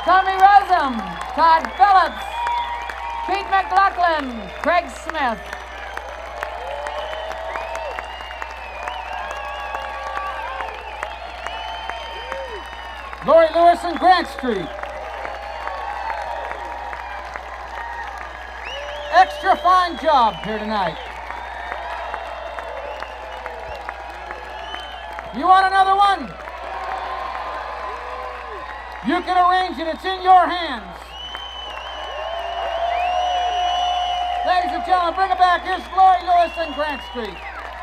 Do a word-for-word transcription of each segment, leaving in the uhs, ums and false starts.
Tommy Rosum, Todd Phillips, Pete McLaughlin, Craig Smith. Lori Lewis and Grant Street. Extra fine job here tonight. You want another one? You can arrange it. It's in your hands. Ladies and gentlemen, bring it back. Here's Lori Lewis and Grant Street.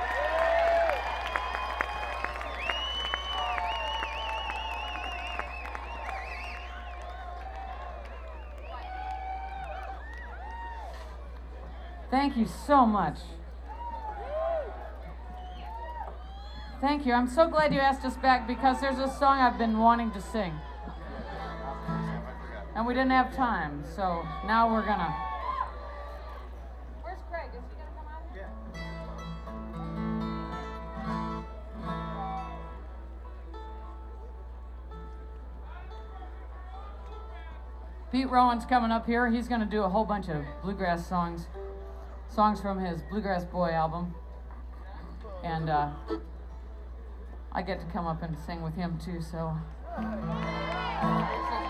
Thank you so much. Thank you. I'm so glad you asked us back because there's a song I've been wanting to sing. And we didn't have time, so now we're gonna. Where's Craig? Is he gonna come out? Yeah. Pete Rowan's coming up here. He's gonna do a whole bunch of bluegrass songs. Songs from his Bluegrass Boy album. And uh, I get to come up and sing with him too, so.